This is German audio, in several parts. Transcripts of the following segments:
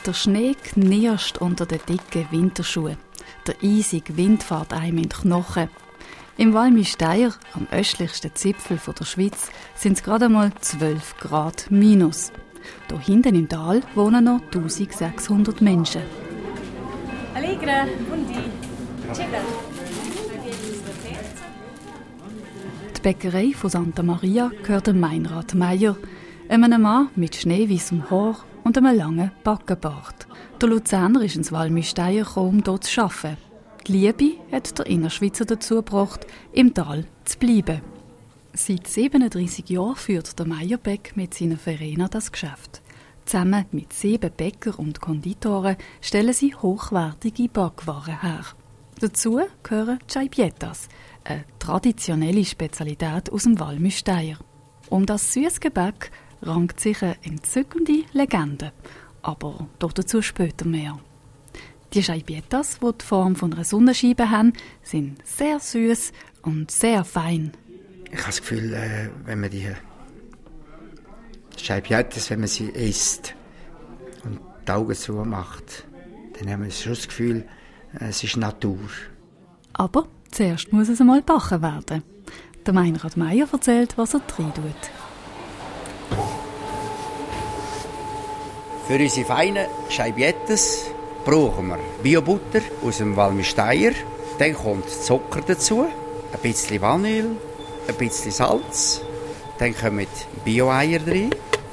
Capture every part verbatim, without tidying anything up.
Der Schnee knirscht unter den dicken Winterschuhen. Der eisige Wind fährt einem in die Knochen. Im Val Müstair, am östlichsten Zipfel der Schweiz, sind es gerade einmal zwölf Grad minus. Hier hinten im Tal wohnen noch eintausendsechshundert Menschen. Allegra, buondì. Die Bäckerei von Santa Maria gehört dem Meinrad Meier, einem Mann mit schneeweissem Haar und einem langen Backenbart. Der Luzerner ist ins Val Müstair gekommen, um hier zu arbeiten. Die Liebe hat der Innerschweizer dazu gebracht, im Tal zu bleiben. Seit siebenunddreissig Jahren führt der Meierbäck mit seiner Verena das Geschäft. Zusammen mit sieben Bäckern und Konditoren stellen sie hochwertige Backwaren her. Dazu gehören Ciabiettas, eine traditionelle Spezialität aus dem Val Müstair. Um das süße Gebäck rankt sich eine entzückende Legende, aber dazu später mehr. Die Ciabiettas, die die Form von einer Sonnenscheibe haben, sind sehr süß und sehr fein. Ich habe das Gefühl, äh, wenn man die Ciabiettas, wenn man sie isst und die Augen zumacht, dann haben wir schon das Gefühl, äh, es ist Natur. Aber zuerst muss es einmal gebacken werden. Der Meinrad Meier erzählt, was er rein tut. Für unsere feinen Ciabiettas brauchen wir Biobutter aus dem Val Müstair. Dann kommt Zucker dazu, ein bisschen Vanille, ein bisschen Salz. Dann kommen Bio-Eier rein.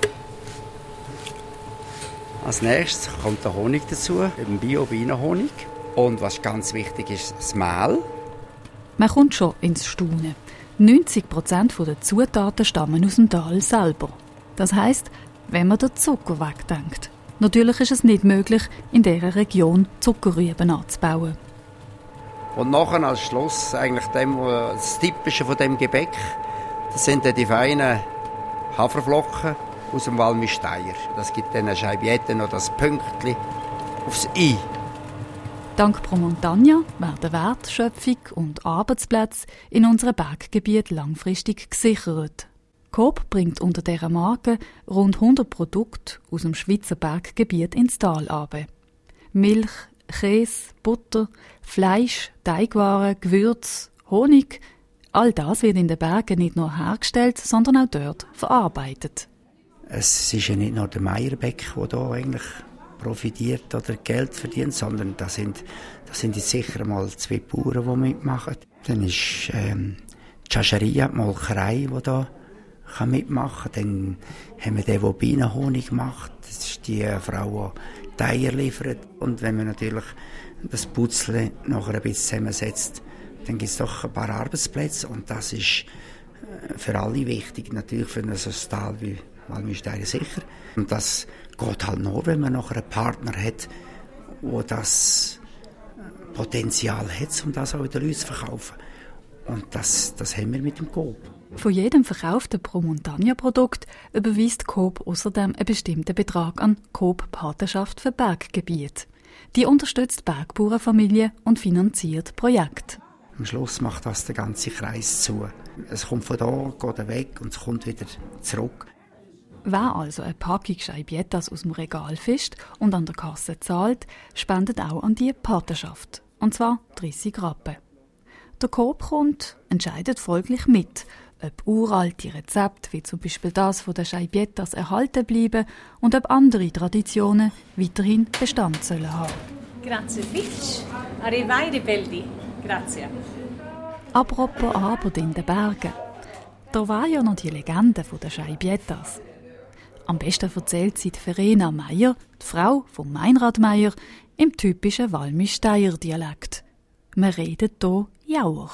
Als nächstes kommt der Honig dazu, ein Bio-Bienenhonig. Und was ganz wichtig ist, das Mehl. Man kommt schon ins Staunen. neunzig Prozent der Zutaten stammen aus dem Tal selber. Das heisst, wenn man den Zucker wegdenkt. Natürlich ist es nicht möglich, in dieser Region Zuckerrüben anzubauen. Und nachher als Schluss eigentlich dem, das Typische von dem Gebäck, das sind die feinen Haferflocken aus dem Val Müstair. Das gibt den Ciabietta noch das Pünktchen aufs I. Dank Pro Montagna werden Wertschöpfung und Arbeitsplätze in unserem Berggebiet langfristig gesichert. Coop bringt unter dieser Marke rund hundert Produkte aus dem Schweizer Berggebiet ins Tal ab. Milch, Käse, Butter, Fleisch, Teigwaren, Gewürz, Honig – all das wird in den Bergen nicht nur hergestellt, sondern auch dort verarbeitet. Es ist ja nicht nur der Meierbäck, der hier eigentlich profitiert oder Geld verdient, sondern da sind, da sind jetzt sicher mal zwei Bauern, die mitmachen. Dann ist ähm, die Chascheria, die Molkerei, die da kann mitmachen. Dann haben wir den, der Bienenhonig macht. Das ist die Frau, die die Eier liefert. Und wenn man natürlich das Putzle nachher ein bisschen zusammensetzt, dann gibt es doch ein paar Arbeitsplätze. Und das ist für alle wichtig, natürlich für ein so Tal wie Val Müstair sicher. Und das geht halt nur, wenn man nachher einen Partner hat, der das Potenzial hat, um das auch den Leuten zu verkaufen. Und das, das haben wir mit dem Coop. Von jedem verkauften Pro Montagna-Produkt überweist Coop außerdem einen bestimmten Betrag an Coop Patenschaft für Berggebiet. Die unterstützt Bergbauernfamilien und finanziert Projekte. Am Schluss macht das den ganzen Kreis zu. Es kommt von da, geht weg und es kommt wieder zurück. Wer also eine Packung Ciabiettas aus dem Regal fischt und an der Kasse zahlt, spendet auch an die Patenschaft. Und zwar dreissig Rappen. Der Coop-Kunde entscheidet folglich mit, ob uralte Rezepte, wie zum Beispiel das von den Ciabiettas, erhalten bleiben und ob andere Traditionen weiterhin Bestand sollen haben. Grazie, Fitch. Arrivai, Belli. Grazie. Apropos Arbeit in den Bergen. Da war ja noch die Legende der Ciabiettas. Am besten erzählt sie die Verena Meier, die Frau von Meinrad Meier, im typischen Val Müstair-Dialekt. Man redet hier Jauer.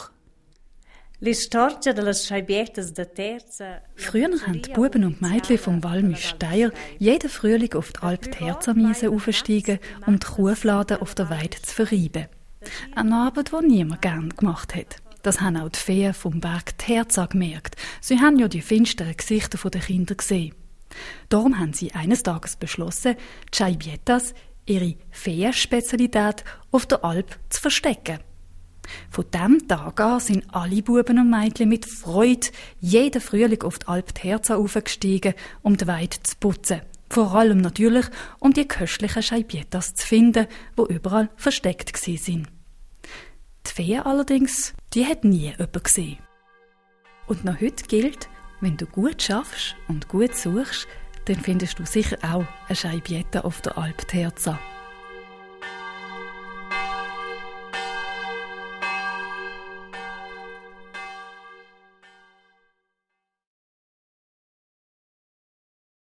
Früher haben die Buben und Mädchen vom Val Müstair jeden Frühling auf die Alp Terza-Miese aufsteigen, um die Kuhfladen auf der Weide zu verreiben. Eine Arbeit, die niemand gern gemacht hat. Das haben auch die Feen vom Berg Terza gemerkt. Sie haben ja die finsteren Gesichter der Kinder gesehen. Darum haben sie eines Tages beschlossen, die Ciabiettas, ihre Feenspezialität, auf der Alp zu verstecken. Von diesem Tag an sind alle Buben und Mädchen mit Freude jeden Frühling auf die Alp Terza aufgestiegen, um die Weide zu putzen. Vor allem natürlich, um die köstlichen Scheibietas zu finden, wo überall versteckt waren. Die Fee allerdings, die hat nie jemand gesehen. Und noch heute gilt, wenn du gut schaffst und gut suchst, dann findest du sicher auch eine Scheibietta auf der Alp Terza.